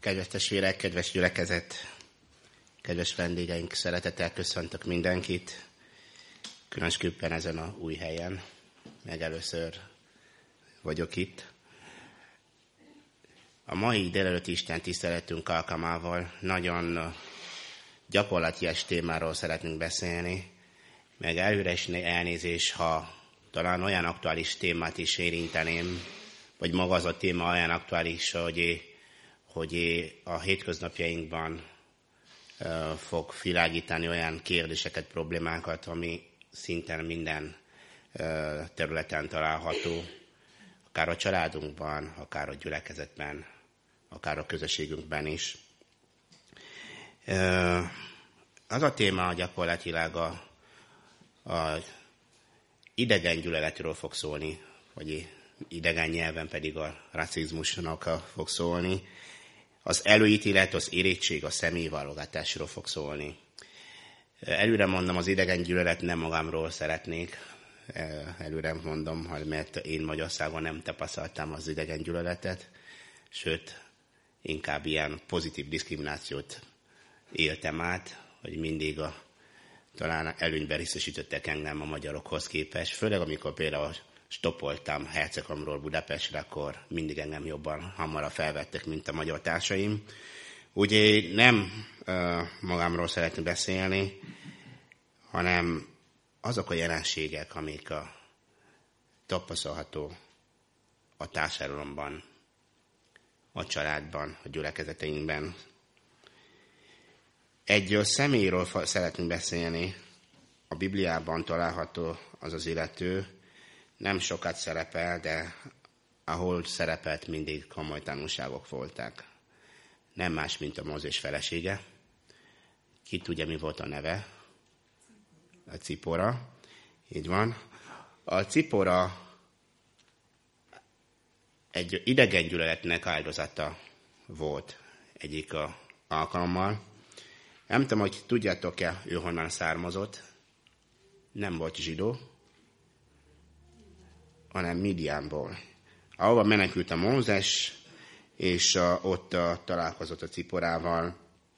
Kedves testvérek, kedves gyülekezet, kedves vendégeink, szeretettel köszöntök mindenkit, különösképpen ezen a új helyen, meg először vagyok itt. A mai délelőtti Isten tiszteletünk alkalmával nagyon gyakorlatias témáról szeretnénk beszélni, meg előre is elnézés, ha talán olyan aktuális témát is érinteném, vagy maga az a téma olyan aktuális, hogy a hétköznapjainkban fog világítani olyan kérdéseket, problémákat, ami szinten minden területen található, akár a családunkban, akár a gyülekezetben, akár a közösségünkben is. Az a téma gyakorlatilag a idegen gyűlöletről fog szólni, vagy idegen nyelven pedig a rasszizmusnak fog szólni. Az előítélet, az irétség, a személyválogatásról fog szólni. Előre mondom, az idegen gyűlölet nem magamról szeretnék. Előre mondom, mert én Magyarországon nem tapasztaltam az idegen gyűlöletet, sőt, inkább ilyen pozitív diszkriminációt éltem át, hogy mindig talán előnyben részesítettek engem a magyarokhoz képest, főleg amikor például stoppoltam Herceghamról Budapestre, akkor mindig engem jobban, hamarabb felvettek, mint a magyar társaim. Ugye nem magamról szeretnék beszélni, hanem azok a jelenségek, amik tapasztalható a társadalomban, a családban, a gyülekezeteinkben. Egy személyről szeretnénk beszélni, a Bibliában található az az illető, nem sokat szerepel, de ahol szerepelt, mindig komoly tanulságok voltak. Nem más, mint a Mózes felesége. Ki tudja, mi volt a neve? A Cipora. Így van. A Cipora egy idegen gyűlöletnek áldozata volt egyik alkalommal. Nem tudom, hogy tudjátok-e, ő honnan származott. Nem volt zsidó, hanem Midianból. Ahova menekült a Mózes, és ott találkozott a Ciporával.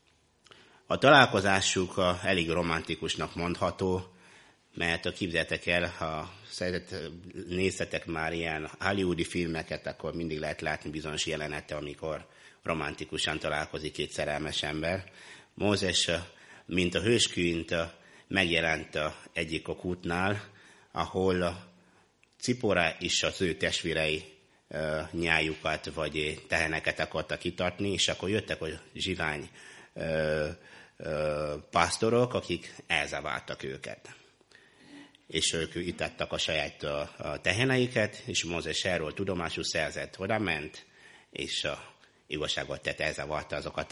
A találkozásuk elég romantikusnak mondható, mert képzeljétek el, ha néztetek már ilyen hollywoodi filmeket, akkor mindig lehet látni bizonyos jelenete, amikor romantikusan találkozik két szerelmes ember. Mózes, mint a hőskünt, megjelent egyik a kútnál, ahol Cipora és az ő testvérei nyájukat vagy teheneket akartak kitartni, és akkor jöttek a zsivány pásztorok, akik elzavártak őket. És ők itattak a saját teheneiket, és Mózes erről tudomásul szerzett, oda ment, és igazságot tett, elzavarta azokat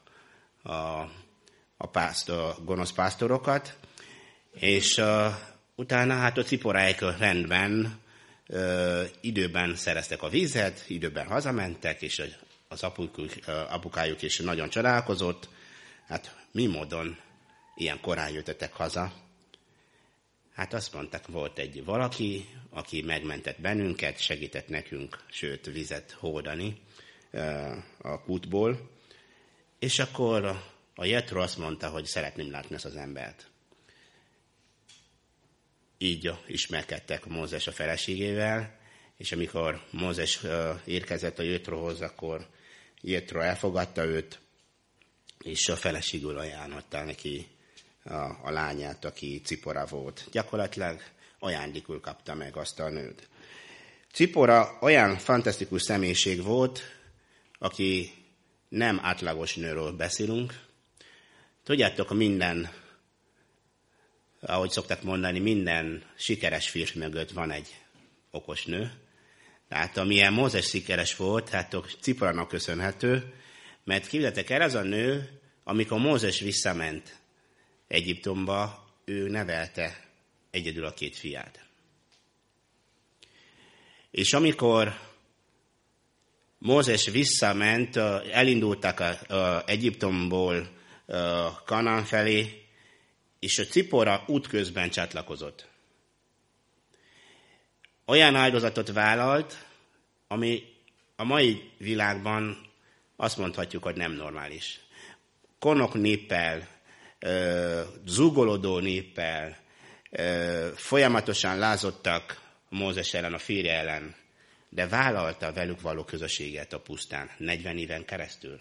a gonosz pásztorokat, és utána hát a ciporáik rendben időben szereztek a vízet, időben hazamentek, és az apukájuk is nagyon csodálkozott. Hát mi módon ilyen korán jöttetek haza? Hát azt mondták, volt egy valaki, aki megmentett bennünket, segített nekünk, sőt, vizet hódani a kútból. És akkor a Jetro azt mondta, hogy szeretném látni ezt az embert. Így ismerkedtek Mózes a feleségével, és amikor Mózes érkezett a Jetrohoz, akkor Jetro elfogadta őt, és a feleségül ajánlotta neki a lányát, aki Cipora volt. Gyakorlatilag ajándékul kapta meg azt a nőt. Cipora olyan fantasztikus személyiség volt, aki nem átlagos nőről beszélünk. Tudjátok, ahogy szoktak mondani, minden sikeres férfi mögött van egy okos nő. Tehát amilyen Mózes sikeres volt, hát a Ciporának köszönhető, mert képzeljétek el, az a nő, amikor Mózes visszament Egyiptomba, ő nevelte egyedül a két fiát. És amikor Mózes visszament, elindultak Egyiptomból Kanán felé, és a Cipora útközben csatlakozott. Olyan áldozatot vállalt, ami a mai világban azt mondhatjuk, hogy nem normális. Konok néppel, zúgolódó néppel, folyamatosan lázodtak Mózes ellen, a férje ellen, de vállalta velük való közösséget a pusztán 40 éven keresztül.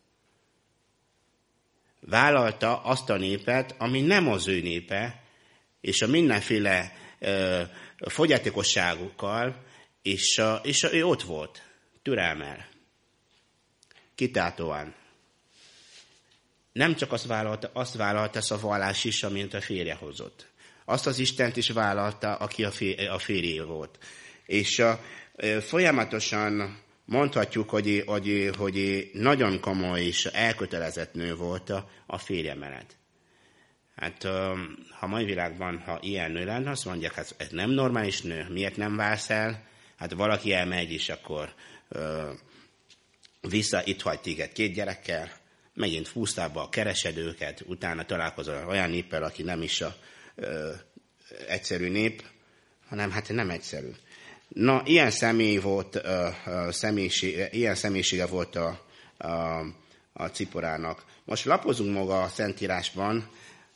Vállalta azt a népet, ami nem az ő népe, és a mindenféle fogyatékosságukkal, és ő ott volt, türelmel, kitartóan. Nem csak azt vállalta ez a vallás is, amint a férje hozott. Azt az Istent is vállalta, aki a férje volt. És folyamatosan mondhatjuk, hogy nagyon komoly és elkötelezett nő volt a férje mellett. Hát, ha mai világban, ha ilyen nő lenne, azt mondják, hát ez nem normális nő, miért nem válsz el? Hát valaki elmegy, és akkor vissza, itt hagy téged 2 gyerekkel, megint pusztába keresed őket, utána találkozol olyan néppel, aki nem is egyszerű nép, hanem hát nem egyszerű. Na, ilyen személy volt, ilyen személyisége volt a Ciporának. Most lapozunk maga a Szentírásban,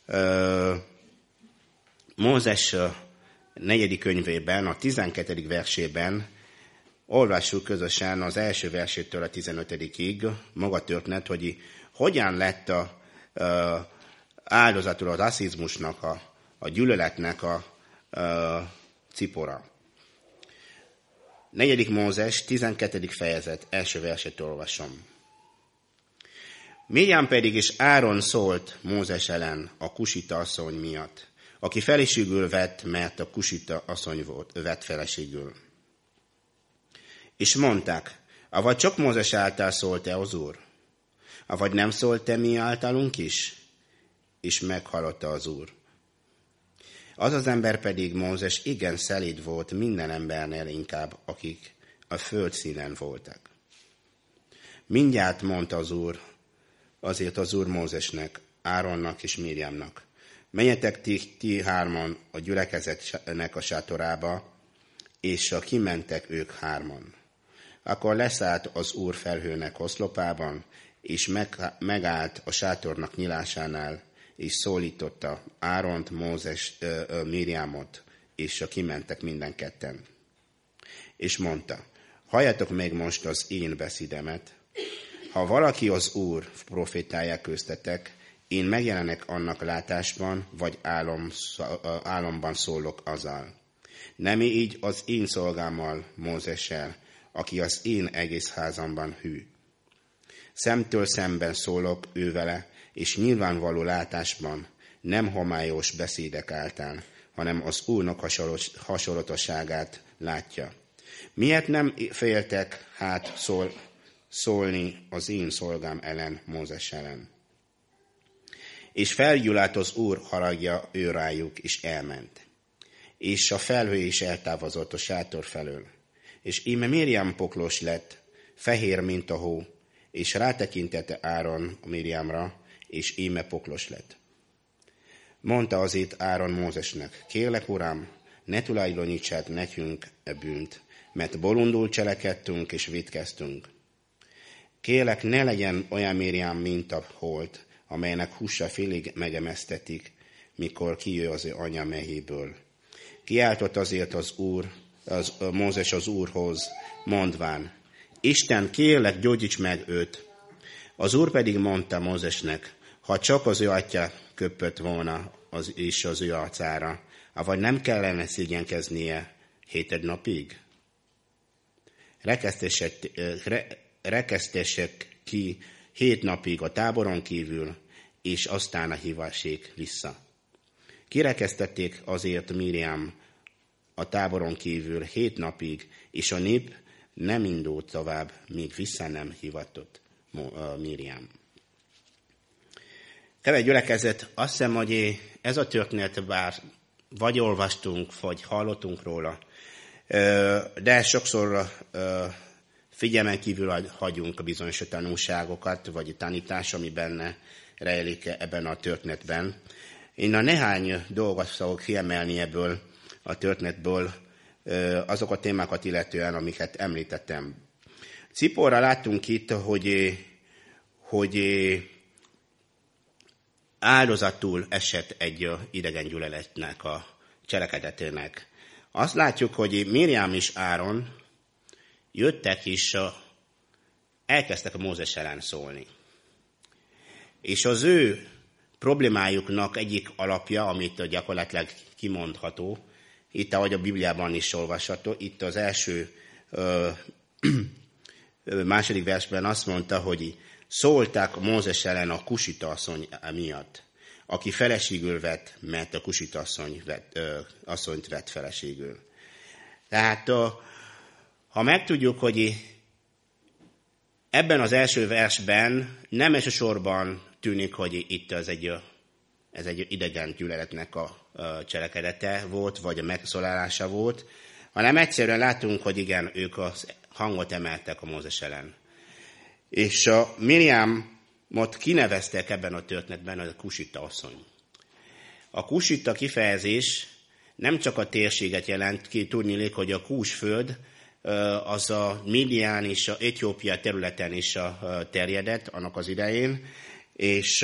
Mózes 4. könyvében, a 12. versében olvassuk közösen az első versétől a 15-ig maga történet, hogy hogyan lett áldozatul a rasszizmusnak, a gyűlöletnek a Cipora. 4. Mózes, 12. fejezet, első verset olvasom. Miriam pedig és Áron szólt Mózes ellen a kusita asszony miatt, aki feleségül vett, mert a kusita asszony vett feleségül. És mondták, avagy csak Mózes által szólt-e az Úr? Avagy nem szólt-e mi általunk is? És meghallotta az Úr. Az az ember pedig Mózes igen szelíd volt minden embernél inkább, akik a földszínen voltak. Mindjárt mondta az Úr, azért az Úr Mózesnek, Áronnak és Miriamnak. Menjetek ti hárman a gyülekezetnek a sátorába, és kimentek ők hárman. Akkor leszállt az Úr felhőnek oszlopában, és megállt a sátornak nyílásánál, és szólította Áront, Mózes, Miriamot, és kimentek minden ketten. És mondta, halljatok meg most az én beszédemet. Ha valaki az Úr profétája köztetek, én megjelenek annak látásban, vagy álomban szólok azzal. Nem így az én szolgámmal, Mózessel, aki az én egész házamban hű. Szemtől szemben szólok ővele, és nyilvánvaló látásban, nem homályos beszédek által, hanem az Úrnak hasonlatosságát látja. Miért nem féltek hát szólni az én szolgám ellen, Mózes ellen? És felgyűlölt az Úr haragja ő rájuk, és elment. És a felhő is eltávozott a sátor felől. És íme Miriam poklos lett, fehér, mint a hó, és rátekintette Áron Miriamra, és íme poklos lett. Mondta azért Áron Mózesnek, kérlek, uram, ne tulajdonítsát nekünk e bűnt, mert bolondul cselekedtünk és vétkeztünk. Kérlek, ne legyen olyan Miriam, mint a holt, amelynek húsa félig megemesztetik, mikor kijön az ő anya mehéből. Kiáltott azért Mózes az Úrhoz, mondván, Isten, kérlek, gyógyíts meg őt. Az Úr pedig mondta Mózesnek, ha csak az ő atya köpött volna és az ő arcára, avagy nem kellene szégyenkeznie 7 napig? Rekesztessek ki 7 napig a táboron kívül, és aztán a hívassék vissza. Kirekesztették azért Miriam a táboron kívül 7 napig, és a nép nem indult tovább, míg vissza nem hivatott Miriam. Kedves gyülekezet, azt hiszem, hogy ez a történet, bár vagy olvastunk, vagy hallottunk róla, de sokszor figyelmen kívül hagyunk a bizonyos tanulságokat, vagy tanítás, ami benne rejlik ebben a történetben. Én a néhány dolgot fogok kiemelni ebből a történetből, azok a témákat illetően, amiket említettem. Ciporra láttunk itt, hogy hogy áldozatul esett egy idegen gyüleletnek a cselekedetének. Azt látjuk, hogy Miriam és Áron jöttek és elkezdtek a Mózes ellen szólni. És az ő problémájuknak egyik alapja, amit gyakorlatilag kimondható, itt ahogy a Bibliában is olvasható, itt az első második versben azt mondta, hogy szólták Mózes ellen a kusita asszony miatt, aki feleségül vett, mert a kusita asszonyt vett feleségül. Tehát ha megtudjuk, hogy ebben az első versben nem elsősorban tűnik, hogy itt ez egy idegen gyüleletnek a cselekedete volt, vagy a megszólalása volt, hanem egyszerűen látunk, hogy igen, ők a hangot emeltek a Mózes ellen. És a Miriamot kineveztek ebben a történetben a kusita asszony. A kusita kifejezés nem csak a térséget jelent ki, tudniillik, hogy a Kúsföld az a Midian és a Etiópia területen is terjedett annak az idején, és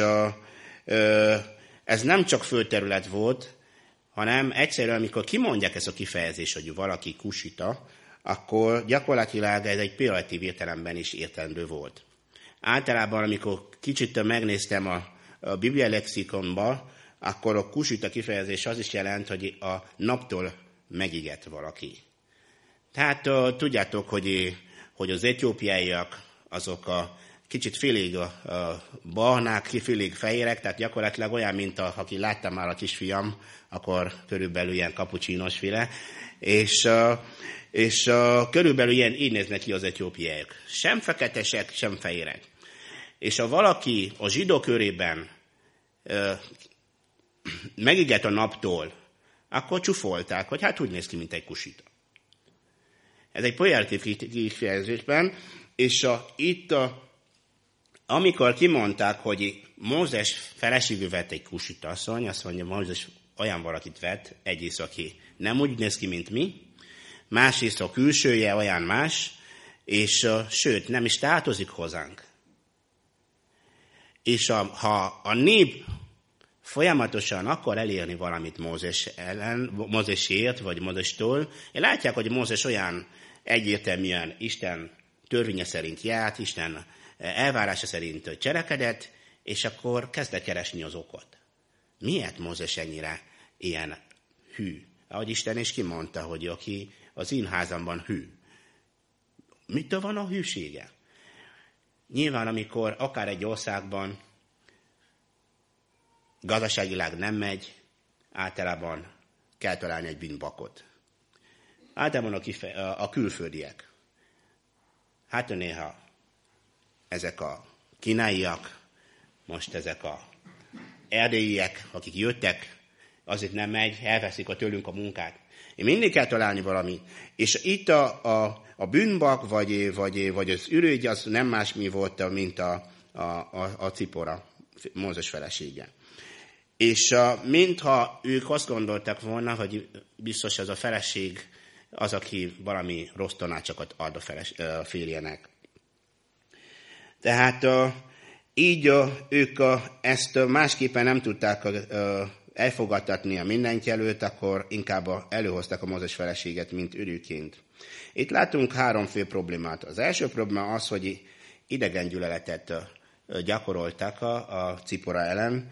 ez nem csak földterület volt, hanem egyszerűen, amikor kimondják ezt a kifejezést, hogy valaki kusita, akkor gyakorlatilag ez egy pejoratív értelemben is értendő volt. Általában, amikor kicsit megnéztem a Biblia lexikonba, akkor a kusita kifejezés az is jelent, hogy a naptól megigett valaki. Tehát tudjátok, hogy az etiópiaiak azok a kicsit félig barnák, félig fehérek, tehát gyakorlatilag olyan, mint aki láttam már a kisfiam, akkor körülbelül ilyen kapucsinosféle, és körülbelül így néznek ki az etiópiaiak. Sem feketesek, sem fehérek. És ha valaki a zsidó körében megigett a naptól, akkor csúfolták, hogy hát úgy néz ki, mint egy kusita. Ez egy pejoratív kifejezésben, és amikor kimondták, hogy Mózes feleségül vett egy kusita asszony, azt mondja, Mózes olyan valakit vett, egyrészt, aki nem úgy néz ki, mint mi, másrészt a külsője olyan más, és sőt, nem is tartozik hozzánk. És ha a nép folyamatosan akar elérni valamit Mózesért, vagy Mózestől, látják, hogy Mózes olyan egyértelműen Isten törvénye szerint járt, Isten elvárása szerint cselekedett, és akkor kezdett keresni az okot. Miért Mózes ennyire ilyen hű? Ahogy Isten is kimondta, hogy aki az én házamban hű. Mitől van a hűsége? Nyilván, amikor akár egy országban gazdaságilag nem megy, általában kell találni egy bűnbakot. Általában a külföldiek. Hát néha ezek a kínaiak, most ezek a erdélyiek, akik jöttek, azért nem megy, elveszik tőlünk a munkát. Én mindig kell találni valami. És itt a bűnbak, vagy az ürügy, az nem más mi volt, mint a Cipora, Mózes felesége. És mintha ők azt gondoltak volna, hogy biztos ez a feleség az, aki valami rossz tanácsokat ad a férjének. Tehát így ők ezt másképpen nem tudták elfogadtatni a mindenki előtt, akkor inkább előhozták a Mózes feleséget, mint ürügyként. Itt látunk három fő problémát. Az első probléma az, hogy idegen gyűlöletet gyakoroltak a Cipora ellen,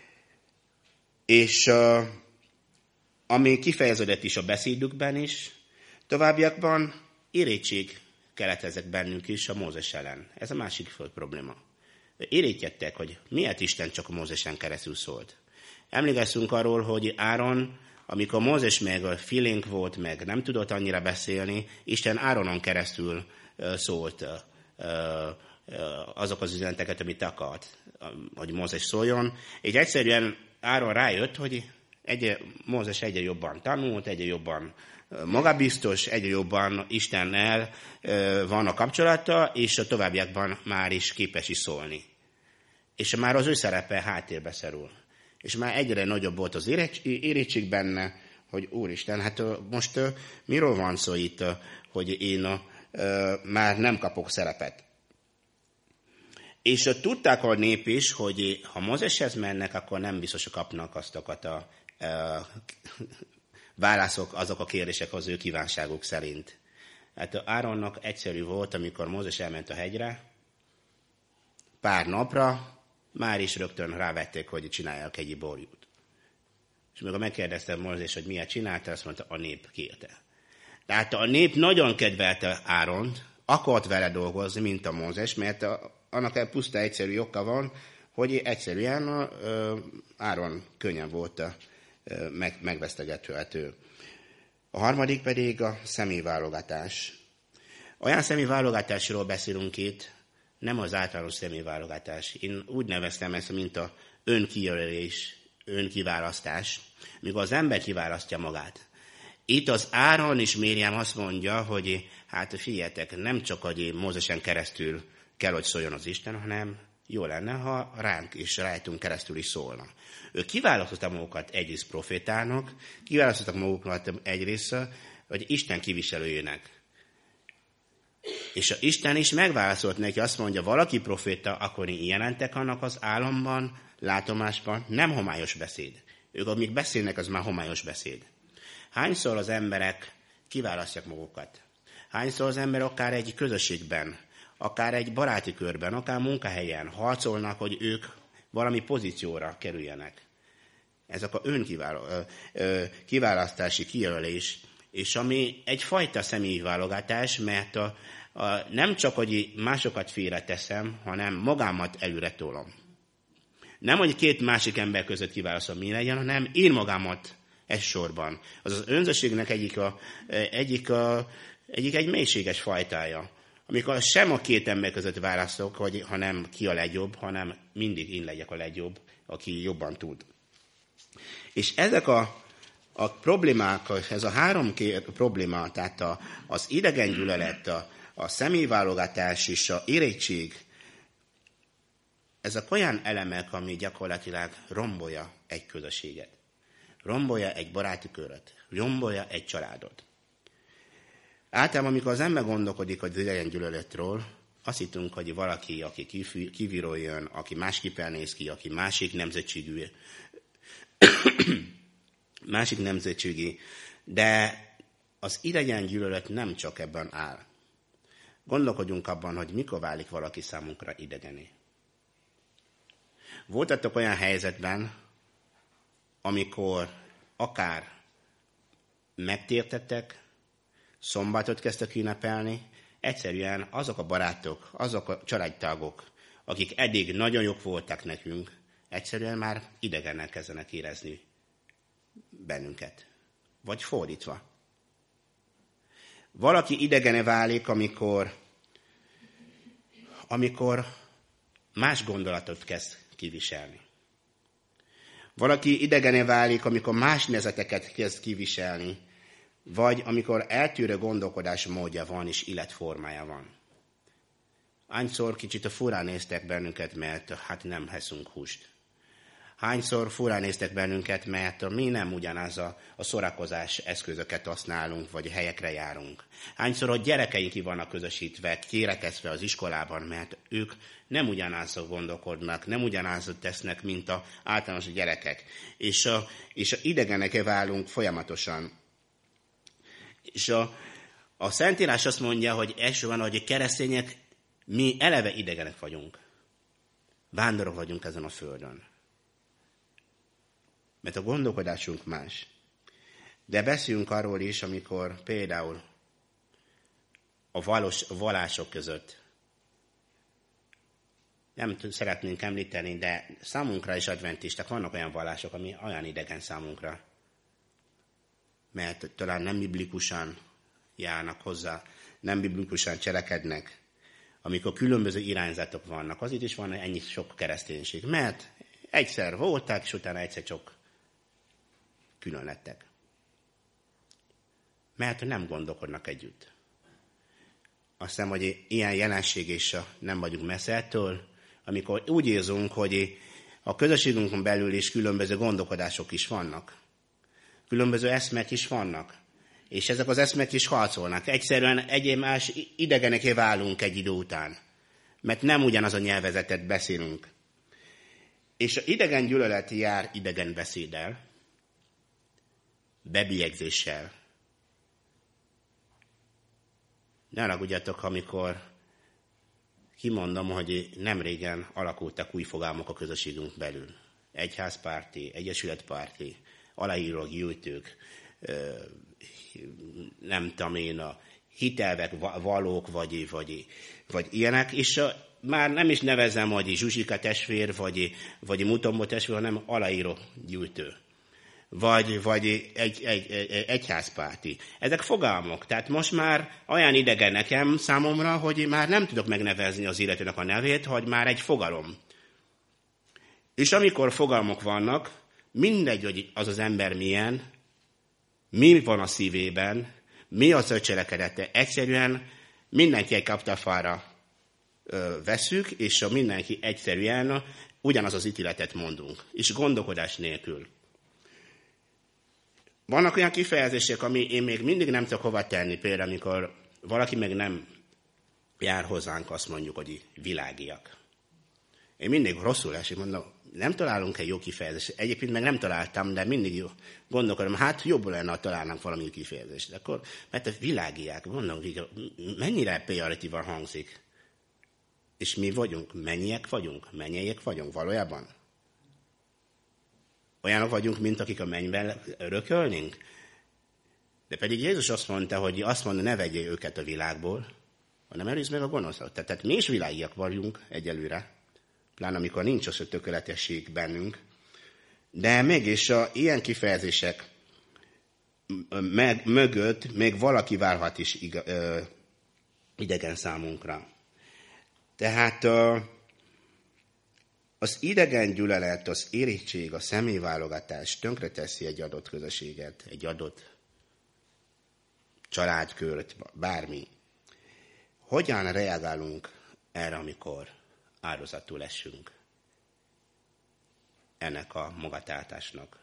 és ami kifejeződött is a beszédükben is, továbbiakban irítség keletkezett bennünk is a Mózes ellen. Ez a másik fő probléma. Irítjettek, hogy miért Isten csak a Mózesen keresztül szólt. Emlékszünk arról, hogy Áron, amikor Mózes meg félénk volt, meg nem tudott annyira beszélni, Isten Áronon keresztül szólt azok az üzeneteket, amit akart, hogy Mózes szóljon. És egyszerűen Áron rájött, hogy Mózes egyre jobban tanult, egyre jobban magabiztos, egyre jobban Istennel van a kapcsolata, és a továbbiakban már is képes is szólni. És már az ő szerepe háttérbe szorul. És már egyre nagyobb volt az érettség benne, hogy Úristen, hát most miről van szó itt, hogy én már nem kapok szerepet. És tudták a nép is, hogy ha Mózeshez mennek, akkor nem biztos, hogy kapnak azokat a válaszok, azok a kérdések az ő kívánságuk szerint. Hát Áronnak egyszerű volt, amikor Mózes elment a hegyre, pár napra már is rögtön rávették, hogy csinálják egy borjút. És amikor megkérdeztem Mózes, hogy miért csinálta, azt mondta, a nép kérte. Tehát a nép nagyon kedvelte Áront, akart vele dolgozni, mint a Mózes, mert annak puszta egyszerű oka van, hogy egyszerűen Áron könnyen volt megvesztegethető. A harmadik pedig a személyválogatás. Olyan személyválogatásról beszélünk itt, nem az általános személyválogatás. Én úgy neveztem ezt, mint a önkijelölés, önkiválasztás, mikor az ember kiválasztja magát. Itt az Áron és Mériam azt mondja, hogy hát figyeljetek, nem csak, hogy Mózesen keresztül kell, hogy szóljon az Isten, hanem jó lenne, ha ránk és rajtunk keresztül is szólna. Ők kiválasztottak magukat egyrészt profétának, kiválasztottak magukat egyrészt, hogy Isten kiviselőjének. És Isten is megválaszolt neki, azt mondja, valaki proféta, akkor én jelentek annak az álomban, látomásban, nem homályos beszéd. Ők, amíg beszélnek, az már homályos beszéd. Hányszor az emberek kiválasztják magukat? Hányszor az ember akár egy közösségben, akár egy baráti körben, akár munkahelyen harcolnak, hogy ők valami pozícióra kerüljenek. Ez a kiválasztási kijelölés, és ami egyfajta személyi válogatás, mert nem csak, hogy másokat félreteszem, hanem magámat előre tolom. Nem, hogy két másik ember között kiválasztom, mi legyen, hanem én magámat egy sorban. Az az önzőségnek egyik egy mélységes fajtája. Amikor sem a két ember között választok, hanem ki a legjobb, hanem mindig én legyek a legjobb, aki jobban tud. És ezek a problémák, ez a három probléma, tehát az idegen gyűlölet, a személyválogatás és a érettség, ezek olyan elemek, ami gyakorlatilag rombolja egy közösséget. Rombolja egy baráti köröt, rombolja egy családot. Általában, amikor az ember gondolkodik az idegen gyűlöletről, azt hittünk, hogy valaki, aki kívülről jön, aki másképpen néz ki, aki másik nemzetségi, de az idegen gyűlölet nem csak ebben áll. Gondolkodjunk abban, hogy mikor válik valaki számunkra idegené. Voltatok olyan helyzetben, amikor akár megtértettek, szombatot kezdtek ünnepelni, egyszerűen azok a barátok, azok a családtagok, akik eddig nagyon jók voltak nekünk, egyszerűen már idegennek kezdenek érezni bennünket. Vagy fordítva. Valaki idegene válik, amikor más gondolatot kezd kiviselni. Valaki idegene válik, amikor más nézeteket kezd kiviselni, vagy amikor eltűrő gondolkodás módja van és életformája van. Hányszor kicsit furán néztek bennünket, mert hát nem eszünk húst. Hányszor furán néztek bennünket, mert mi nem ugyanaz a szórakozás eszközöket használunk, vagy helyekre járunk. Hányszor a gyerekeink ki vannak közösítve, kérekezve az iskolában, mert ők nem ugyanazok gondolkodnak, nem ugyanazok tesznek, mint az általános gyerekek. És a idegenek válunk folyamatosan. És a Szentírás azt mondja, hogy elsősorban, hogy keresztények, mi eleve idegenek vagyunk. Vándorok vagyunk ezen a földön. Mert a gondolkodásunk más. De beszéljünk arról is, amikor például a vallások között, nem szeretnénk említeni, de számunkra is adventisták vannak olyan vallások, ami olyan idegen számunkra. Mert talán nem biblikusan járnak hozzá, nem biblikusan cselekednek, amikor különböző irányzatok vannak. Azért is van ennyi sok kereszténység, mert egyszer voltak, és utána egyszer csak külön lettek. Mert nem gondolkodnak együtt. Azt hiszem, hogy ilyen jelenség is nem vagyunk messze ettől, amikor úgy érzünk, hogy a közösségünkön belül is különböző gondolkodások is vannak. Különböző eszmek is vannak. És ezek az eszmek is harcolnak. Egyszerűen más idegeneké válunk egy idő után. mert nem ugyanaz a nyelvezetet beszélünk. És az idegen gyűlölet jár idegen beszéddel, bebélyegzéssel. Ne haragudjatok, amikor kimondom, hogy nem régen alakultak új fogalmak a közösségünk belül. Egyházpárti, egyesületpárti, aláírók, gyűjtők, nem tudom én, a hitelvek, valók, vagy ilyenek, és már nem is nevezem, hogy Zsuzsika testvér, vagy Mutombo testvér, hanem aláíró gyűjtő. Vagy egyházpárti. Ezek fogalmak. Tehát most már olyan idegen nekem számomra, hogy már nem tudok megnevezni az illetőnek a nevét, hogy már egy fogalom. És amikor fogalmak vannak, mindegy, hogy az ember milyen, mi van a szívében, mi az a cselekedete. Egyszerűen mindenki egy kaptafára veszük, és mindenki egyszerűen ugyanaz az ítéletet mondunk, és gondolkodás nélkül. Vannak olyan kifejezések, ami én még mindig nem tudok hova tenni, például amikor valaki meg nem jár hozzánk, azt mondjuk, hogy világiak. Én mindig rosszul esik, mondom, nem találunk egy jó kifejezést. Egyébként meg nem találtam, de mindig jó. Gondolkodom, hát jobb lenne, ha találnánk valami kifejezést. De akkor, mert a világiak, mondom, mennyire pejoratívan hangzik. És mi vagyunk? Mennyiek vagyunk? Mennyeiek vagyunk valójában? Olyanok vagyunk, mint akik a mennyben örökölnénk? De pedig Jézus azt mondta, hogy azt mondja, ne vegyél őket a világból, hanem előzd meg a gonoszat. Tehát mi is világiak vagyunk egyelőre, pláne amikor nincs az a tökéletesség bennünk, de mégis ilyen kifejezések mögött még valaki válhat is idegen számunkra. Tehát az idegen gyűlölet, az irigység, a személyválogatás tönkreteszi egy adott közösséget, egy adott családkört, bármi. Hogyan reagálunk erre, amikor áldozatul esünk ennek a magatartásnak?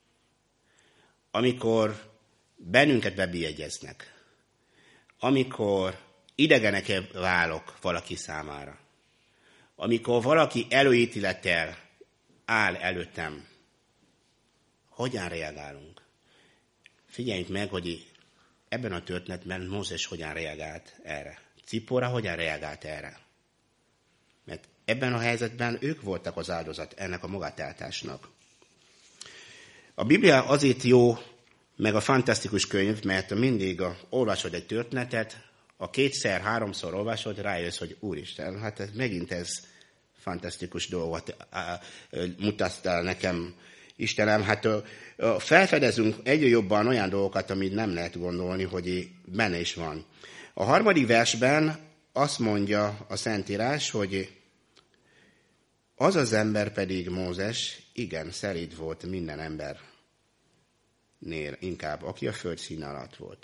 Amikor bennünket bebélyegyeznek, amikor idegenek válok valaki számára, amikor valaki előítélettel áll előttem, hogyan reagálunk? Figyeljünk meg, hogy ebben a történetben Mózes hogyan reagált erre. Cipora hogyan reagált erre. Mert ebben a helyzetben ők voltak az áldozat ennek a magatartásnak. A Biblia azért jó, meg a fantasztikus könyv, mert mindig olvasod egy történetet, a kétszer-háromszor olvasod, rájössz, hogy Úristen, hát megint ez fantasztikus dolgot mutattál nekem, Istenem. Hát felfedezünk egyre jobban olyan dolgokat, amit nem lehet gondolni, hogy benne is van. A 3. versben azt mondja a Szentírás, hogy az az ember pedig Mózes, igen, szerint volt minden embernél inkább, aki a föld színe alatt volt.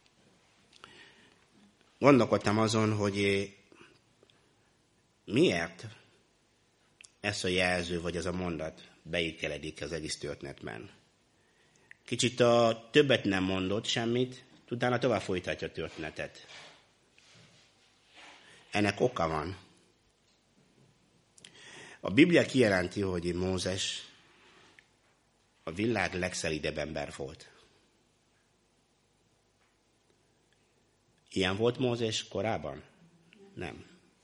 Gondolkodtam azon, hogy miért ez a jelző, vagy ez a mondat beikeledik az egész történetben. Kicsit többet nem mondott semmit, utána tovább folytatja a történetet. Ennek oka van. A Biblia kijelenti, hogy Mózes a világ legszelídebb ember volt. Ilyen volt Mózes korábban? Nem.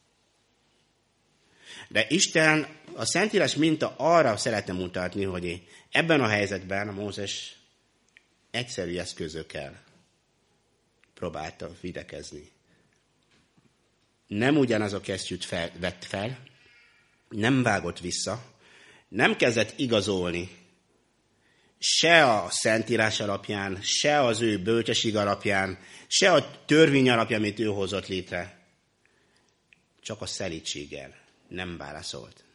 De Isten a Szentírás minta arra szeretne mutatni, hogy ebben a helyzetben Mózes egyszerű eszközökkel próbálta védekezni. Nem ugyanaz a kesztyűt vett fel, nem vágott vissza, nem kezdett igazolni se a Szentírás alapján, se az ő bölcsesség alapján, se a törvény alapján, amit ő hozott létre. Csak a szelídséggel nem válaszolt.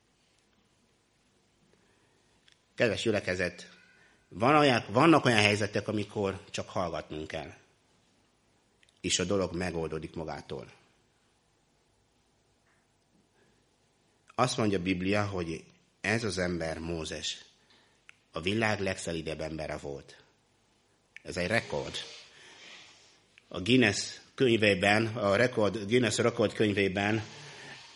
Kedves gyülekezet, vannak olyan helyzetek, amikor csak hallgatnunk kell, és a dolog megoldódik magától. Azt mondja a Biblia, hogy ez az ember, Mózes, a világ legszelídebb embere volt. Ez egy rekord. A Guinness könyvében, Guinness rekord könyvében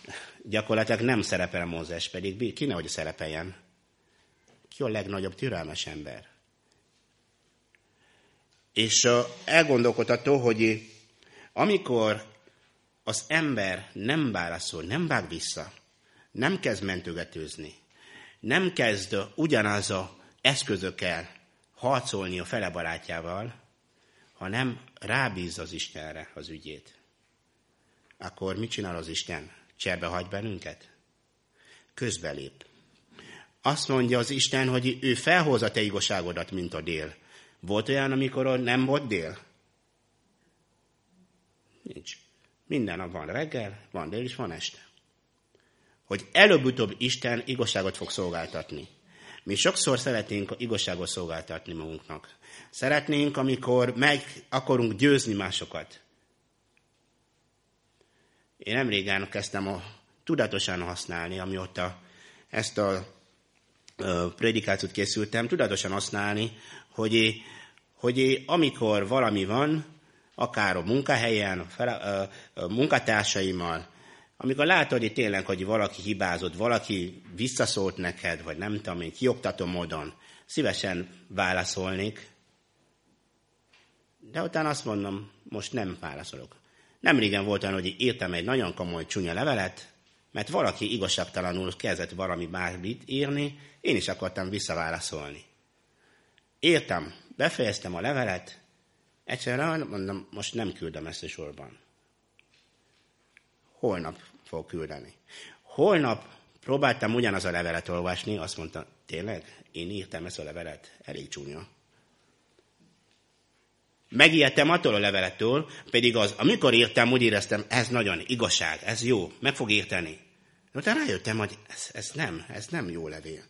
gyakorlatilag nem szerepel Mózes, pedig ki nehogy szerepeljen. Ki a legnagyobb türelmes ember? És elgondolkodható, hogy amikor az ember nem válaszol, nem vág vissza, nem kezd mentőgetőzni, nem kezd ugyanaz az eszközökkel harcolni a fele barátjával, hanem rábízza az Istenre az ügyét. Akkor mit csinál az Isten? Cserbe hagy bennünket? Közbelép. Azt mondja az Isten, hogy ő felhozza te igazságodat, mint a dél. Volt olyan, amikor nem volt dél? Nincs. Minden nap van reggel, van dél és van este. Hogy előbb-utóbb Isten igazságot fog szolgáltatni. Mi sokszor szeretnénk igazságot szolgáltatni magunknak. Szeretnénk, amikor meg akarunk győzni másokat. Én nemrégen kezdtem tudatosan használni, amióta ezt a prédikációt készültem, tudatosan használni, hogy amikor valami van, akár a munkahelyen, a munkatársaimmal, amikor látod, hogy tényleg, hogy valaki hibázott, valaki visszaszólt neked, vagy nem tudom én, kioktató módon, szívesen válaszolnék, de utána azt mondom, most nem válaszolok. Nemrégen volt olyan, hogy írtam egy nagyon komoly csúnya levelet, mert valaki igazságtalanul kezdett valami bármit írni, én is akartam visszaválaszolni. Írtam, befejeztem a levelet, egyszerűen mondom, most nem küldöm ezt a sorban. Holnap fog küldeni. Holnap próbáltam ugyanaz a levelet olvasni, azt mondta, tényleg, én írtam ezt a levelet, elég csúnya. Megijedtem attól a levelettől, pedig amikor írtam, úgy éreztem, ez nagyon igazság, ez jó, meg fog érteni. De utána rájöttem, hogy ez nem jó levél.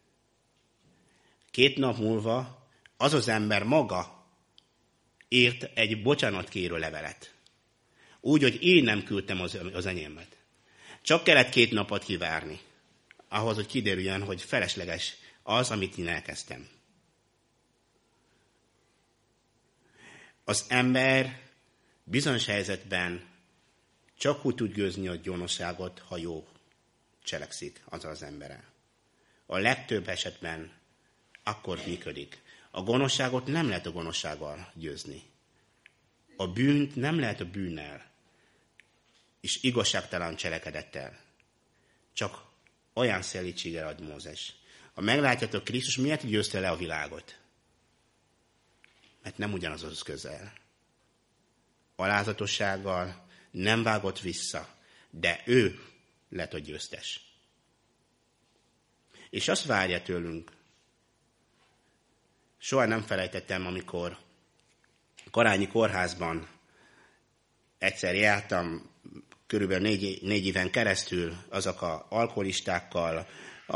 2 nap múlva az ember maga írt egy bocsánatkérő levelet. Úgy, hogy én nem küldtem az enyémet. Csak kellett 2 napot kivárni, ahhoz, hogy kiderüljön, hogy felesleges az, amit én elkezdtem. Az ember bizonyos helyzetben csak úgy tud győzni a gonoszságot, ha jó cselekszik az emberrel. A legtöbb esetben akkor működik. A gonoszságot nem lehet a gonoszsággal győzni. A bűnt nem lehet a bűnnel, és igazságtalan cselekedettel. Csak olyan szelídséggel ad Mózes. Ha meglátjátok, Krisztus miért győzte le a világot? Mert nem ugyanazhoz közel. Alázatossággal nem vágott vissza, de ő lett a győztes. És azt várja tőlünk. Soha nem felejtettem, amikor Karányi kórházban egyszer jártam, körülbelül 4 éven keresztül azok az alkoholistákkal,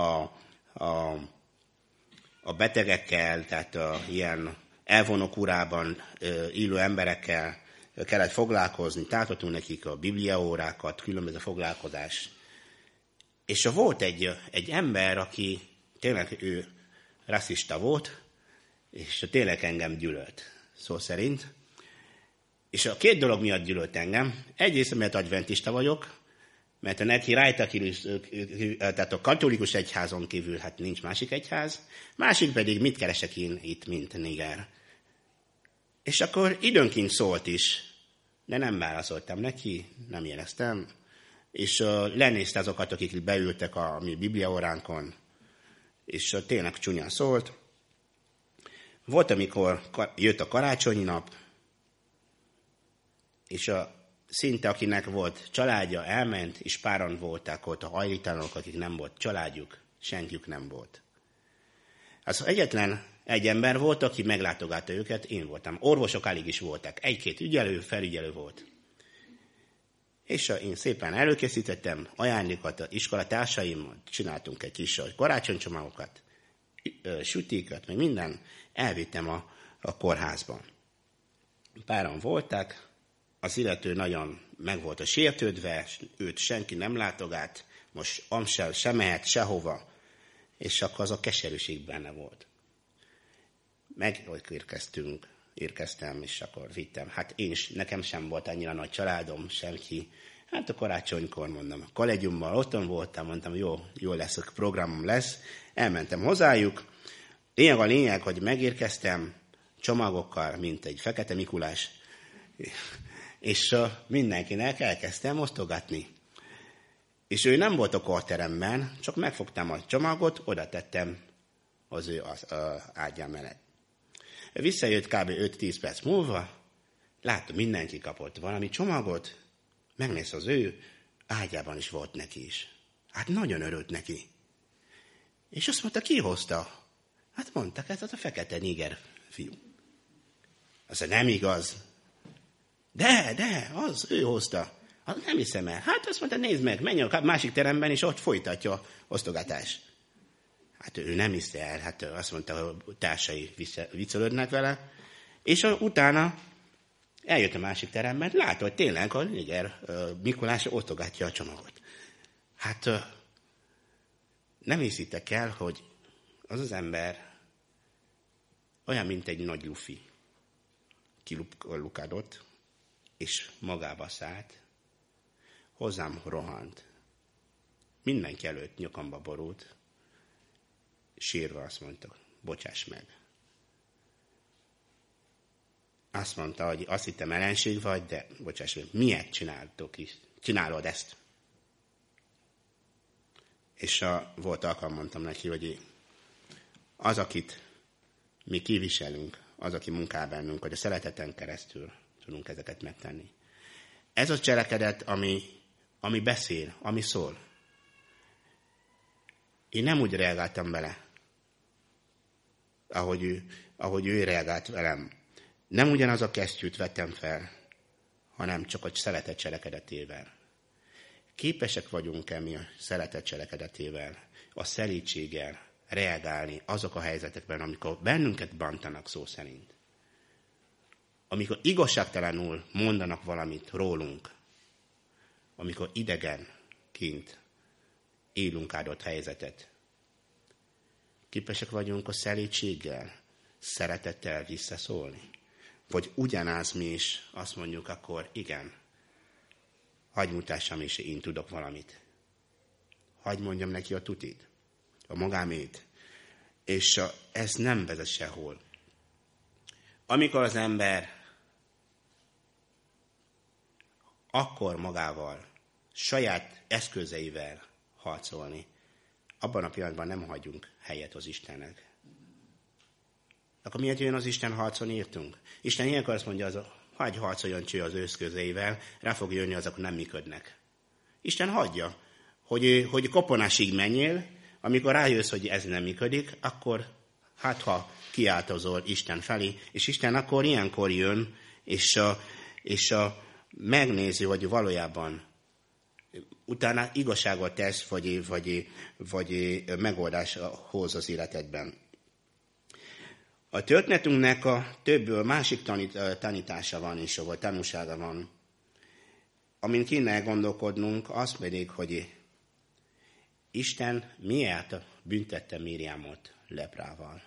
a betegekkel, tehát ilyen elvonó kurában élő emberekkel kellett foglalkozni, tartottunk nekik a bibliaórákat, különböző foglalkozás. És volt egy ember, aki tényleg ő rasszista volt, és tényleg engem gyűlölt, szó szerint. És a 2 dolog miatt gyűlölt engem. Egyrészt, mert adventista vagyok, mert neki rajta tehát a katolikus egyházon kívül hát nincs másik egyház, másik pedig mit keresek én itt, mint néger. És akkor időnként szólt is, de nem válaszoltam neki, nem jeleztem, és lenézte azokat, akik beültek a mi bibliaóránkon, és tényleg csúnyán szólt. Volt, amikor jött a karácsonyi nap, és szinte akinek volt családja, elment, és páran voltak ott a hajlítalanok, akik nem volt családjuk, senkiük nem volt. Az egyetlen egy ember volt, aki meglátogatta őket, én voltam. Orvosok alig is voltak. 1-2 ügyelő, felügyelő volt. És én szépen előkészítettem ajándékokat, iskolatársaimmal, csináltunk egy kis karácsonycsomagokat, sütiket, meg minden, elvittem a kórházba. Páran voltak, az illető nagyon meg volt a sértődve, őt senki nem látogat, most amsel sem mehet sehova, és akkor az a keserűség benne volt. Érkeztem, és akkor vittem. Hát nekem sem volt annyira nagy családom, senki Hát a karácsonykor mondom, a kollégiumban otthon voltam, mondtam, jó lesz, a programom lesz. Elmentem hozzájuk. A lényeg, hogy megérkeztem csomagokkal, mint egy Fekete Mikulás, és mindenkinek elkezdtem osztogatni. És ő nem volt a korteremben, csak megfogtam a csomagot, oda tettem az ő ágyán mellett. Visszajött kb. 5-10 perc múlva, láttam, mindenki kapott valami csomagot, megnézte az ő ágyában is volt neki is. Hát nagyon örült neki. És azt mondta, ki hozta? Hát mondták, ez az a fekete níger fiú. Azt mondta, nem igaz. De, az ő hozta. Az nem hiszem el. Hát azt mondta, nézd meg, menj a másik teremben, és ott folytatja a osztogatás. Hát ő nem hiszte el, hát azt mondta, hogy társai viccelődnek vele. És utána eljött a másik teremben, látta, hogy tényleg a níger Mikulás osztogatja a csomagot. Hát nem hiszitek el, hogy az ember olyan, mint egy nagy lufi. Kilukadott, és magába szállt, hozzám rohant. Mindenki előtt nyakamba borult, sírva azt mondta, bocsáss meg. Azt mondta, hogy azt hittem ellenség vagy, de bocsáss meg, miért csinálod ezt? És volt alkalom, mondtam neki, hogy az, akit mi kiviselünk, az, aki munkál bennünk, hogy a szereteten keresztül tudunk ezeket megtenni. Ez a cselekedet, ami beszél, ami szól. Én nem úgy reagáltam bele, ahogy ő reagált velem. Nem ugyanaz a kesztyűt vettem fel, hanem csak a szeretet cselekedetével. Képesek vagyunk-e mi a szeretet cselekedetével, a szelídséggel reagálni azok a helyzetekben, amikor bennünket bántanak szó szerint. Amikor igazságtalanul mondanak valamit rólunk, amikor idegenként élünk adott helyzetet. Képesek vagyunk a szelídséggel, szeretettel visszaszólni. Vagy ugyanaz mi is azt mondjuk, akkor igen, hagyj mutassam is, én tudok valamit. Hagyj mondjam neki a tutit, a magámét. És ez nem vezet sehol. Amikor az ember akkor magával, saját eszközeivel harcolni, abban a pillanatban nem hagyunk helyet az Istennek. Akkor miért jön az Isten harcolni értünk? Isten ilyenkor azt mondja, hagyj harcoljon cső az eszközeivel, rá fog jönni, azok nem működnek. Isten hagyja, hogy koponásig menjél, amikor rájössz, hogy ez nem működik, akkor hát ha kiáltozol Isten felé, és Isten akkor ilyenkor jön, és megnézi, hogy valójában utána igazságot tesz, vagy megoldás hoz az életedben. A történetünknek több másik tanítása van is, vagy tanúsága van. Amin kéne gondolkodnunk, az pedig, hogy Isten miért büntette Miriamot leprával.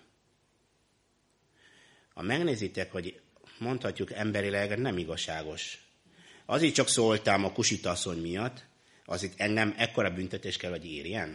Ha megnézitek, hogy mondhatjuk emberileg nem igazságos. Azért csak szóltam a Kusita asszony miatt, azért engem ekkora büntetés kell, hogy érjen.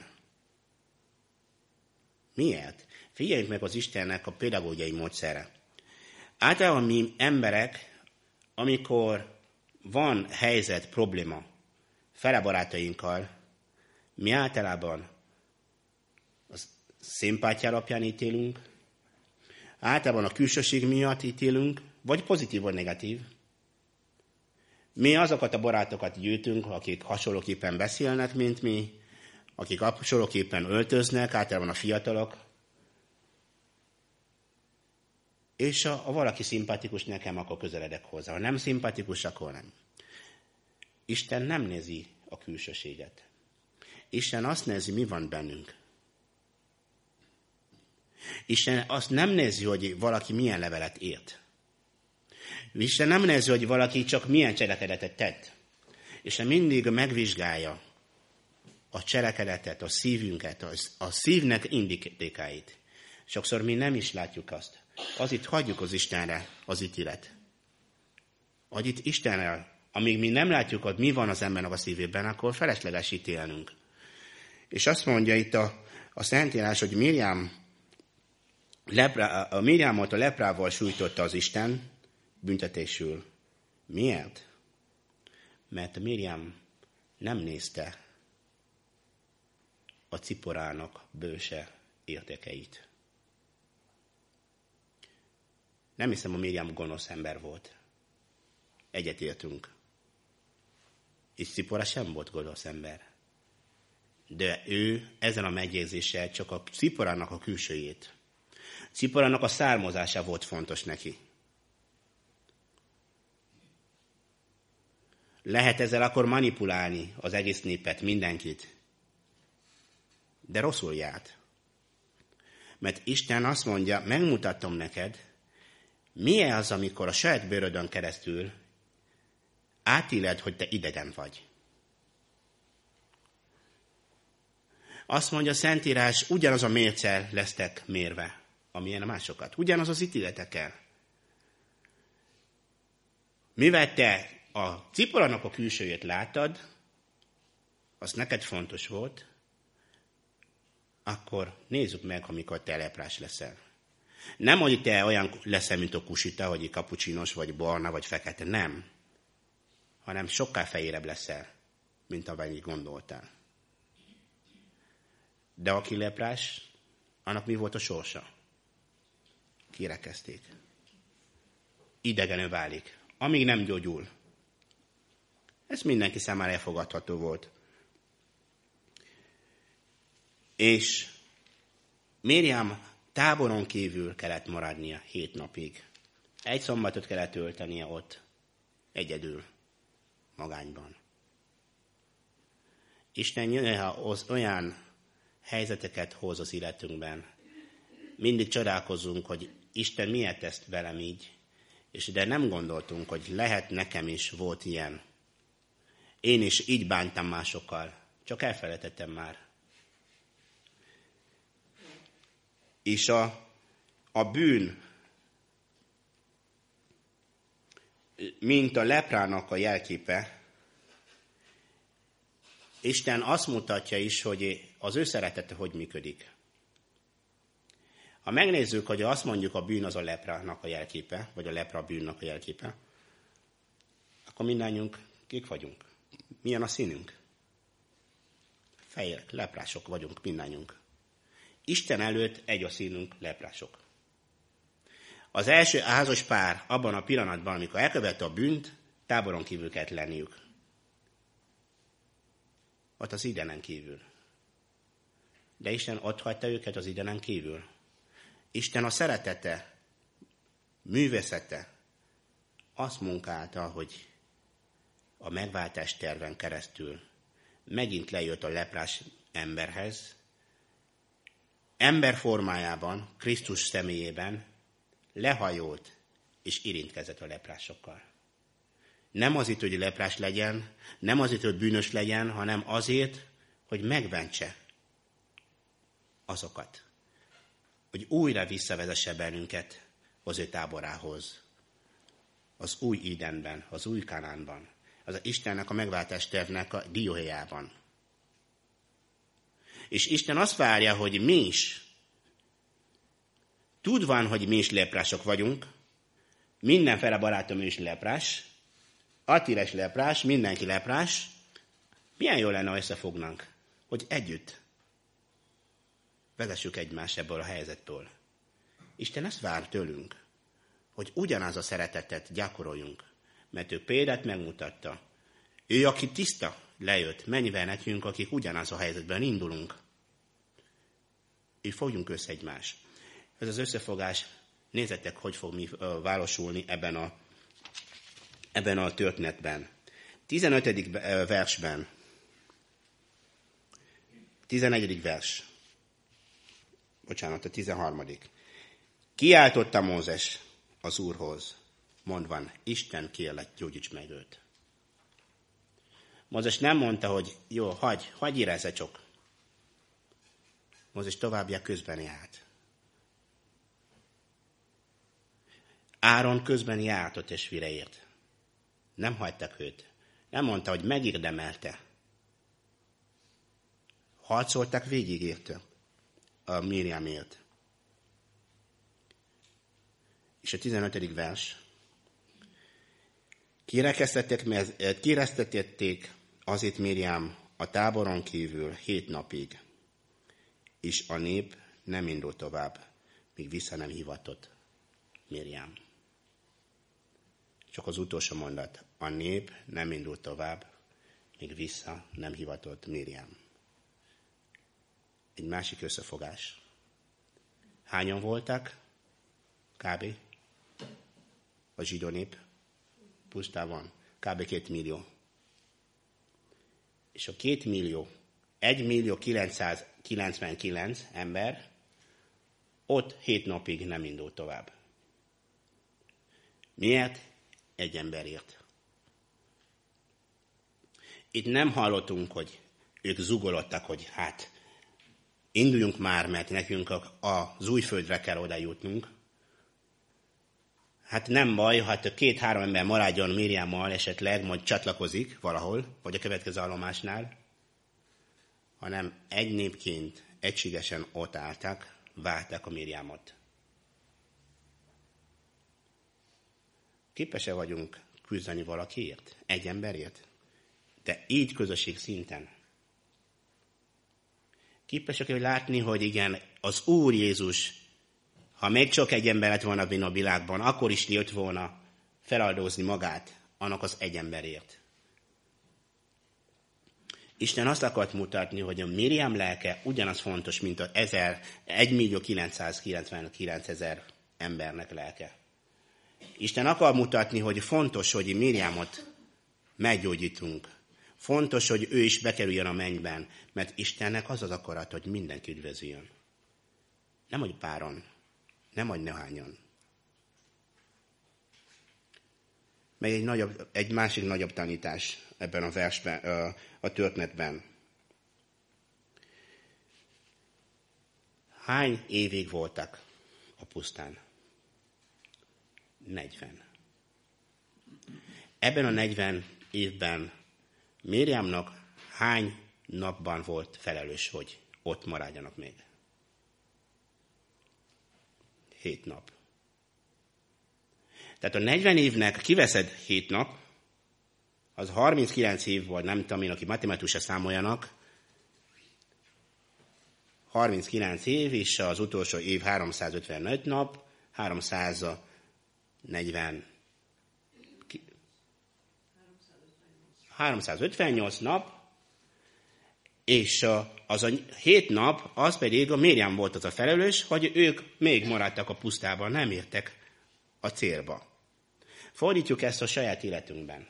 Miért? Figyeljünk meg az Istennek a pedagógiai módszere. Általában mi emberek, amikor van helyzet, probléma fele barátainkkal, mi általában a szimpátia alapján ítélünk, általában a külsőség miatt ítélünk, vagy pozitív vagy negatív. Mi azokat a barátokat gyűjtünk, akik hasonlóképpen beszélnek, mint mi, akik hasonlóképpen öltöznek, általában a fiatalok. És ha valaki szimpatikus nekem, akkor közeledek hozzá. Ha nem szimpatikus, akkor nem. Isten nem nézi a külsőséget. Isten azt nézi, mi van bennünk. Isten azt nem nézi, hogy valaki milyen levelet írt. Isten nem nézi, hogy valaki csak milyen cselekedetet tett. Isten mindig megvizsgálja a cselekedetet, a szívünket, a szívnek indikáit. Sokszor mi nem is látjuk azt. Azért hagyjuk az Istenre az ítélet. Hogy itt Istennel amíg mi nem látjuk, hogy mi van az embernek a szívében, akkor felesleges ítélnünk. És azt mondja itt a Szentírás, hogy Miriamot a leprával sújtotta az Isten büntetésül. Miért? Mert Miriam nem nézte a ciporának bőse értékeit. Nem hiszem, a Miriam gonosz ember volt. Egyetértünk. És Cipora sem volt gonosz ember. De ő ezen a megjegyzéssel csak a Ciporának a külsőjét. Ciporának a származása volt fontos neki. Lehet ezzel akkor manipulálni az egész népet, mindenkit. De rosszul járt. Mert Isten azt mondja, megmutatom neked, milyen az, amikor a saját bőrödön keresztül átéled, hogy te idegen vagy. Azt mondja a Szentírás, ugyanaz a mérccel lesztek mérve, amilyen a másokat. Ugyanaz az ítéletekkel. Mivel te a Ciporának a külsőjét láttad, az neked fontos volt, akkor nézzük meg, amikor te leprás leszel. Nem, hogy te olyan leszel, mint a kusita, vagy kapucsinos, vagy barna, vagy fekete, nem. Hanem sokkal fehérebb leszel, mint amennyit gondoltál. De aki leprás, annak mi volt a sorsa? Kirekezték. Idegenő válik, amíg nem gyógyul. Ez mindenki számára elfogadható volt. És Miriam táboron kívül kellett maradnia 7 napig. Egy szombatot kellett töltenie ott, egyedül, magányban. Isten néha olyan helyzeteket hoz az életünkben. Mindig csodálkozunk, hogy Isten miért tesz velem így, és de nem gondoltunk, hogy lehet nekem is volt ilyen. Én is így bántam másokkal, csak elfelejtettem már. És a bűn, mint a leprának a jelképe, Isten azt mutatja is, hogy az ő szeretete hogy működik. Ha megnézzük, hogy azt mondjuk, a bűn az a leprának a jelképe, vagy a lepra bűnnek a jelképe, akkor mindannyiunk kik vagyunk. Milyen a színünk? Fehérek, leprások vagyunk mindannyiunk. Isten előtt egy a színünk, leprások. Az első házas pár abban a pillanatban, amikor elkövette a bűnt, táboron kívül kellett lenniük. Ott az Idenen kívül. De Isten ott hagyta őket az Idenen kívül. Isten a szeretete, művészete azt munkálta, hogy a megváltás terven keresztül megint lejött a leprás emberhez, ember formájában, Krisztus személyében lehajolt és érintkezett a leprásokkal. Nem azért, hogy leprás legyen, nem azért, hogy bűnös legyen, hanem azért, hogy megmentse azokat. Hogy újra visszavezesse bennünket az ő táborához. Az új Édenben, az új Kánánban. Az Istennek a megváltás tervnek a dióhéjában. És Isten azt várja, hogy mi is, tudván, hogy mi is leprások vagyunk, mindenféle barátom is leprás, Attila is leprás, mindenki leprás, milyen jó lenne, ha összefognánk, hogy együtt vezessük egymást ebből a helyzetből. Isten ezt vár tőlünk, hogy ugyanaz a szeretetet gyakoroljunk, mert ő példát megmutatta. Ő, aki tiszta, lejött, mennyivel nekünk, akik ugyanaz a helyzetben indulunk. Így fogjunk össze egymás. Ez az összefogás, nézzetek, hogy fog városulni ebben a történetben. 15. versben, 11. vers, bocsánat, a 13. Kiáltotta Mózes az Úrhoz, mondván, Isten kérlek, gyógyíts meg őt. Mózes nem mondta, hogy jó, hagyj érezze csak. Mózes továbbja közben járt. Áron közben járt a testvéreért. Nem hagytak őt. Nem mondta, hogy megérdemelte. Harcoltak végig érte a Miriamért. És a 15. vers. Kiresztették azért Miriam a táboron kívül 7 napig, és a nép nem indult tovább, míg vissza nem hivatott Miriam. Csak az utolsó mondat. A nép nem indult tovább, míg vissza nem hivatott Miriam. Egy másik összefogás. Hányan voltak? Kb. A zsidó nép pusztában. Kb. 2 millió. És a 2 millió, 1.999.000 ember ott 7 napig nem indult tovább. Miért? Egy emberért. Itt nem hallottunk, hogy ők zugolottak, hogy hát induljunk már, mert nekünk az új földre kell oda jutnunk. Hát nem baj, hát 2-3 ember maradjon Miriammal, esetleg majd csatlakozik valahol, vagy a következő állomásnál, hanem egy népként egységesen ott álltak, várták a Miriamot. Képesek vagyunk küzdeni valakiért, egy emberért, de így közösség szinten. Képesek látni, hogy igen, az Úr Jézus, ha még csak egy ember lett volna benne a világban, akkor is jött volna feláldozni magát annak az egy emberért. Isten azt akart mutatni, hogy a Miriam lelke ugyanaz fontos, mint a 1.999.000 embernek lelke. Isten akar mutatni, hogy fontos, hogy Miriamot meggyógyítunk. Fontos, hogy ő is bekerüljön a mennyben, mert Istennek az az akarat, hogy mindenki üdvözüljön. Nem, hogy páran, nem, hogy néhányan. Meg egy másik nagyobb tanítás ebben a versben, a történetben. Hány évig voltak a pusztán? 40. Ebben a 40 évben Miriamnak hány napban volt felelős, hogy ott maradjanak még? 7 nap. Tehát a 40 évnek kiveszed 7 nap, az 39 év volt, nem tudom én, aki matematikusra számoljanak, 39 év, és az utolsó év 355 nap, 358 nap, és az a 7 nap, az pedig a Miriam volt az a felelős, hogy ők még maradtak a pusztában, nem értek a célba. Fordítjuk ezt a saját életünkben.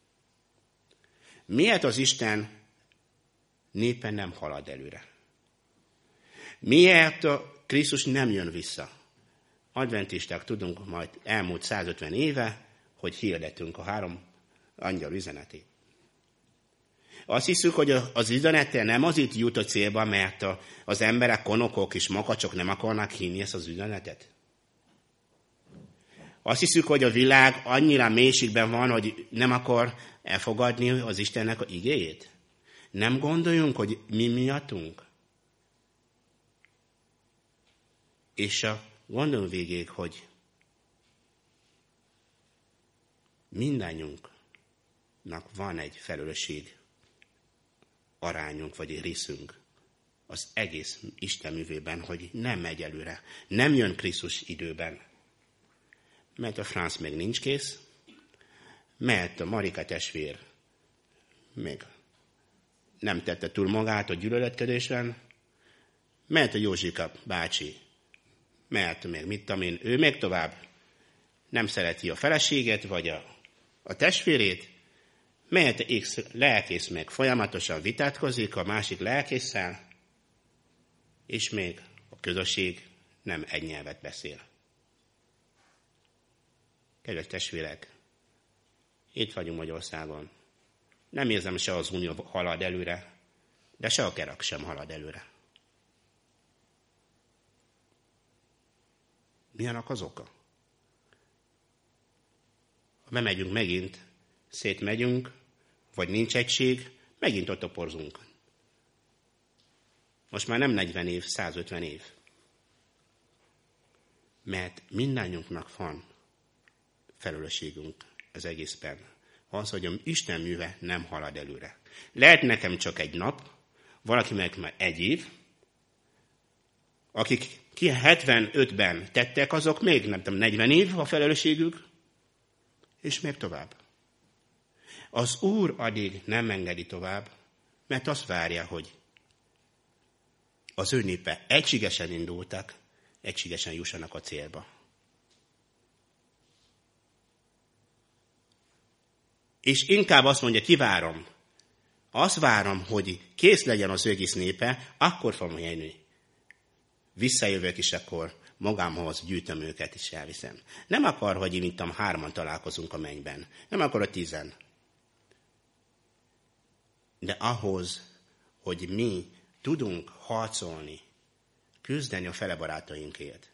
Miért az Isten népe nem halad előre? Miért a Krisztus nem jön vissza? Adventisták tudunk majd elmúlt 150 éve, hogy hirdetünk a 3 angyal üzenetét. Azt hiszük, hogy az üzenete nem azért jut a célba, mert az emberek, konokok és makacsok nem akarnak hinni ezt az üzenetet. Azt hiszük, hogy a világ annyira mélységben van, hogy nem akar elfogadni az Istennek a igéjét. Nem gondoljunk, hogy mi miattunk. És gondoljunk végig, hogy mindannyiunknak van egy felelősség arányunk, vagy egy részünk az egész Isten művében, hogy nem megy előre, nem jön Krisztus időben. Mert a Franz még nincs kész, mert a Marika testvér még nem tette túl magát a gyűlöletkedésben, mert a Józsika bácsi, mert még mit tudom én, ő még tovább nem szereti a feleséget, vagy a testvérét, mert X lelkész meg folyamatosan vitatkozik a másik lelkésszel, és még a közösség nem egy nyelvet beszél. Kedves testvérek, itt vagyunk Magyarországon. Nem érzem, se az Unió halad előre, de se a kerak sem halad előre. Mi annak az oka? Ha bemegyünk megint szétmegyünk, vagy nincs egység, megint ott toporzunk. Most már nem 40 év, 150 év. Mert mindannyiunknak van felelősségünk az egészben. Az, hogy a Isten műve nem halad előre. Lehet nekem csak egy nap, valaki meg már egy év, akik 75-ben tettek, azok még nem tudom, 40 év a felelősségük, és még tovább. Az Úr addig nem engedi tovább, mert azt várja, hogy az ő népe egységesen indultak, egységesen jussanak a célba. És inkább azt mondja, kivárom. Azt várom, hogy kész legyen az egész népe, akkor fogom jönni. Visszajövök, és akkor magámhoz gyűjtöm őket, és elviszem. Nem akar, hogy én itt 3 találkozunk a mennyben. Nem akar a 10. De ahhoz, hogy mi tudunk harcolni, küzdeni a fele barátainkért,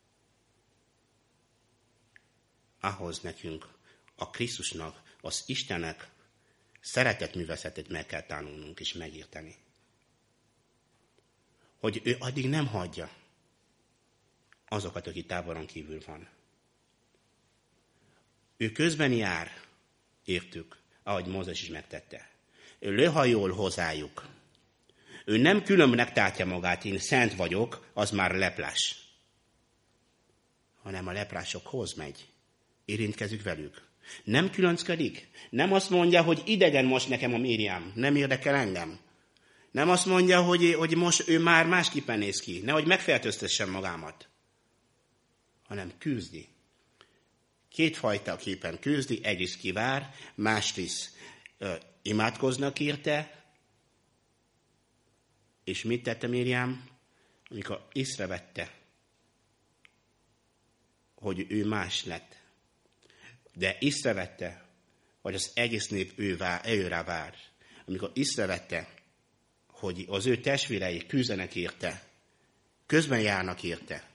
ahhoz nekünk a Krisztusnak, az Istennek szeretett művészetét meg kell tanulnunk és megérteni. Hogy ő addig nem hagyja azokat, akik táboron kívül van. Ő közben jár, értük, ahogy Mózes is megtette. Ő lehajol hozzájuk. Ő nem különbnek tartja magát, én szent vagyok, az már leplás. Hanem a leprásokhoz megy. Érintkezik velük. Nem különcködik. Nem azt mondja, hogy idegen most nekem a Miriam. Nem érdekel engem. Nem azt mondja, hogy most ő már másképpen néz ki. Nehogy megfertőztessem magámat. Hanem küzdi. 2 fajta képen küzdi. Egyrészt kivár, másrészt imádkoznak érte. És mit tette Miriam? Amikor észrevette, hogy ő más lett. De észrevette, hogy az egész nép őrá vár. Amikor észrevette, hogy az ő testvérei küzdenek érte, közben járnak érte,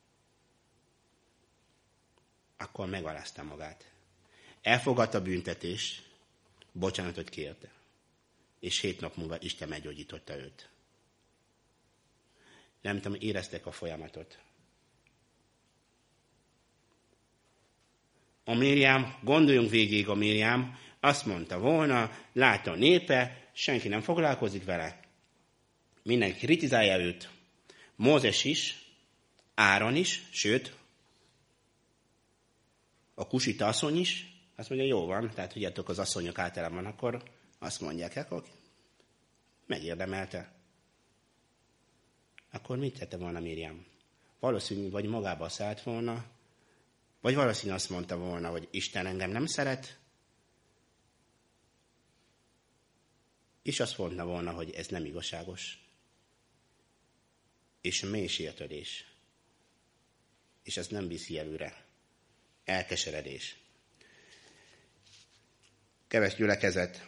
akkor megalázta magát. Elfogadta a büntetést, bocsánatot kérte, és 7 nap múlva Isten meggyógyította őt. Nem tudom, éreztek a folyamatot. A Miriam, gondoljunk végig, a Miriam azt mondta volna, látta a népe, senki nem foglalkozik vele. Mindenki kritizálja őt. Mózes is, Áron is, sőt, a kusita asszony is, azt mondja, jó van, tehát tudjátok, az asszonyok általában akkor azt mondják, akkor megérdemelte. Akkor mit tette volna Miriam? Valószínű, vagy magába szállt volna, vagy valószínű azt mondta volna, hogy Isten engem nem szeret, és azt mondta volna, hogy ez nem igazságos. És mély sértődés. És ez nem viszi előre. Elkeseredés. Kedves gyülekezet,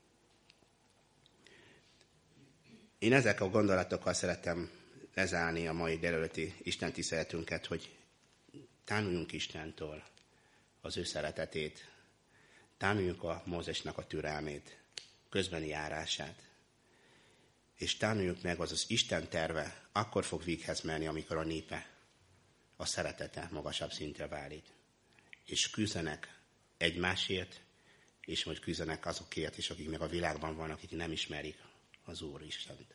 én ezek a gondolatokkal szeretem lezárni a mai délelőtti Isten tiszteletünket, hogy tanuljunk Istentől az ő szeretetét, tanuljuk a Mózesnak a türelmét, közbeni járását, és tanuljuk meg az Isten terve, akkor fog véghez menni, amikor a népe a szeretete magasabb szintre válik. És küzdenek egymásért, és hogy küzdenek azokért is, akik meg a világban vannak, akik nem ismerik az Úr Istent.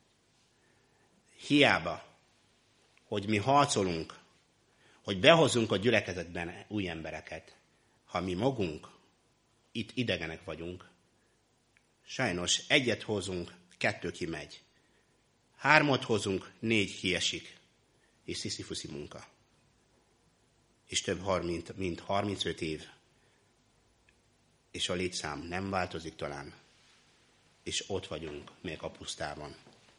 Hiába, hogy mi harcolunk, hogy behozunk a gyülekezetben új embereket, ha mi magunk itt idegenek vagyunk, sajnos 1 hozunk, 2 kimegy. 3 hozunk, 4 kiesik. És sziszifuszi munka. És több mint 35 év. És a létszám nem változik talán. És ott vagyunk még a pusztában.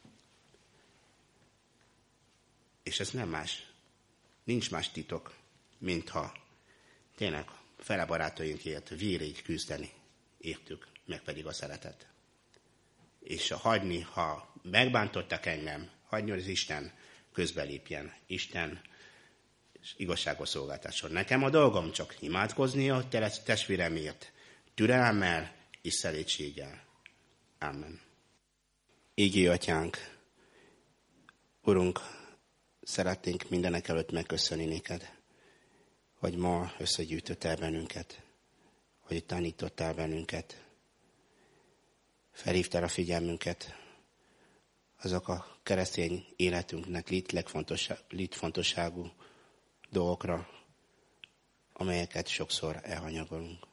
És ez nem más. Nincs más titok, mintha tényleg fele barátainkért vérig küzdeni értük, meg pedig a szeretet. És hagyni, ha megbántottak engem, hagyni, hogy az Isten közbelépjen. Isten igazságos szolgáltáson. Nekem a dolgom csak imádkozni a testvéremért, türelemmel és szelídséggel. Amen. Ígé Atyánk, Urunk, szeretnénk mindenek előtt megköszönni néked, hogy ma összegyűjtöttél bennünket, hogy tanítottál bennünket, felhívtál a figyelmünket azok a keresztény életünknek létfontosságú dolgokra, amelyeket sokszor elhanyagolunk.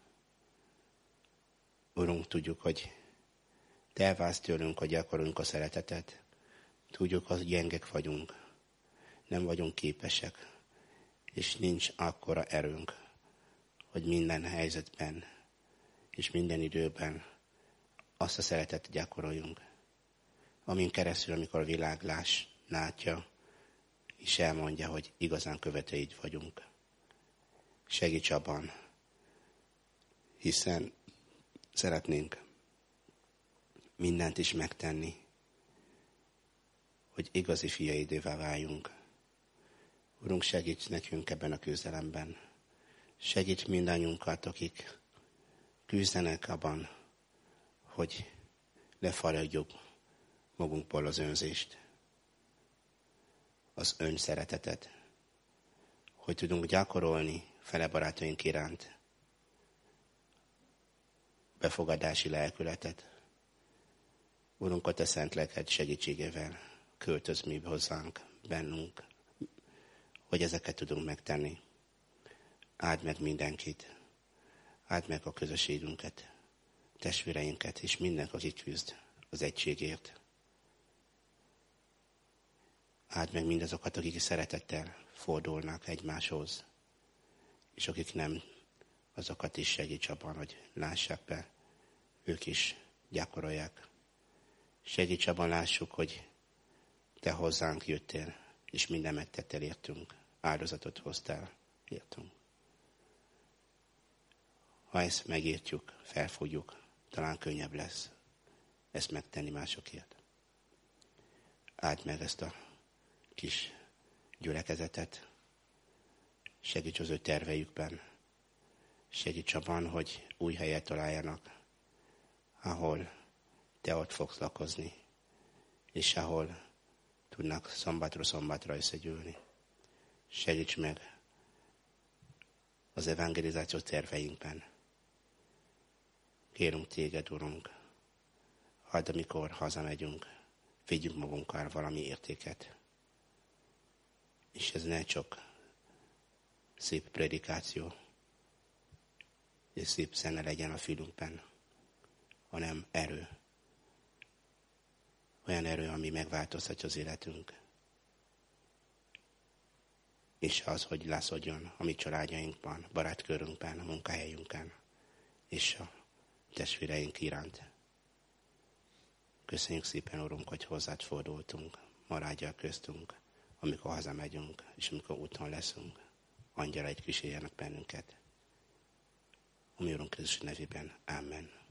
Urunk, tudjuk, hogy Te elvársz tőlünk, hogy gyakorolunk a szeretetet. Tudjuk, hogy gyengek vagyunk, nem vagyunk képesek, és nincs akkora erőnk, hogy minden helyzetben és minden időben azt a szeretetet gyakoroljunk, amin keresztül, amikor a világ látja, és elmondja, hogy igazán követeid vagyunk. Segíts abban, hiszen szeretnénk mindent is megtenni, hogy igazi fiaidévá váljunk. Urunk, segíts nekünk ebben a küzdelemben. Segíts mindannyiunkat, akik küzdenek abban, hogy lefaragjuk magunkból az önzést, az önszeretetet, hogy tudunk gyakorolni fele barátaink iránt befogadási lelkületet. Urunk, a Te szent lelked segítségével költöz mi hozzánk, bennünk, hogy ezeket tudunk megtenni. Áld meg mindenkit, áld meg a közösségünket, testvéreinket, és mindenki, aki küzd az egységért. Áld meg mindazokat, akik szeretettel fordulnak egymáshoz, és akik nem, azokat is segíts abban, hogy lássák be, ők is gyakorolják. Segíts abban, lássuk, hogy Te hozzánk jöttél, és minden megtettél értünk, áldozatot hoztál értünk. Ha ezt megértjük, felfogjuk, talán könnyebb lesz ezt megtenni másokért. Áld meg ezt a kis gyülekezetet, segíts az ő terveikben, segíts abban, hogy új helyet találjanak, ahol Te ott fogsz lakozni, és ahol tudnak szombatról szombatra összegyűlni. Segíts meg az evangelizáció terveinkben. Kérünk Téged, Urunk, add, amikor hazamegyünk, vigyünk magunkkal valami értéket. És ez ne csak szép predikáció, és szép zene legyen a fülünkben, hanem erő. Olyan erő, ami megváltoztatja az életünk. És az, hogy látszódjon a mi családjainkban, barátkörünkben, a munkahelyünkön, és a testvéreink iránt. Köszönjük szépen, Urunk, hogy hozzád fordultunk, maradjál köztünk, amikor hazamegyünk, és amikor úton leszünk. Angyalaid kísérjenek bennünket. A mi Urunk Krisztus nevében. Amen.